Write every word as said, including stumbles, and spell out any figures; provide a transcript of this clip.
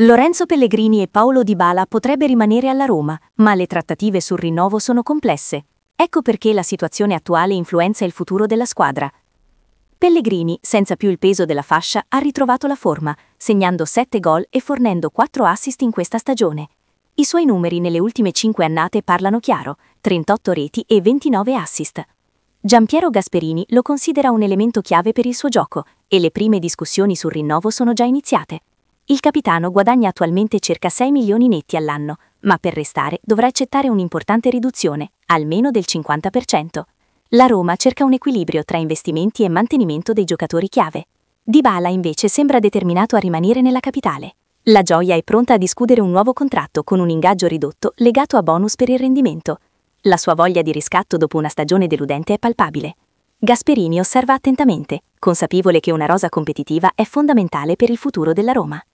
Lorenzo Pellegrini e Paulo Dybala potrebbe rimanere alla Roma, ma le trattative sul rinnovo sono complesse. Ecco perché la situazione attuale influenza il futuro della squadra. Pellegrini, senza più il peso della fascia, ha ritrovato la forma, segnando sette gol e fornendo quattro assist in questa stagione. I suoi numeri nelle ultime cinque annate parlano chiaro, trentotto reti e ventinove assist. Gianpiero Gasperini lo considera un elemento chiave per il suo gioco, e le prime discussioni sul rinnovo sono già iniziate. Il capitano guadagna attualmente circa sei milioni netti all'anno, ma per restare dovrà accettare un'importante riduzione, almeno del cinquanta per cento. La Roma cerca un equilibrio tra investimenti e mantenimento dei giocatori chiave. Dybala invece sembra determinato a rimanere nella capitale. La Gioia è pronta a discutere un nuovo contratto con un ingaggio ridotto legato a bonus per il rendimento. La sua voglia di riscatto dopo una stagione deludente è palpabile. Gasperini osserva attentamente, consapevole che una rosa competitiva è fondamentale per il futuro della Roma.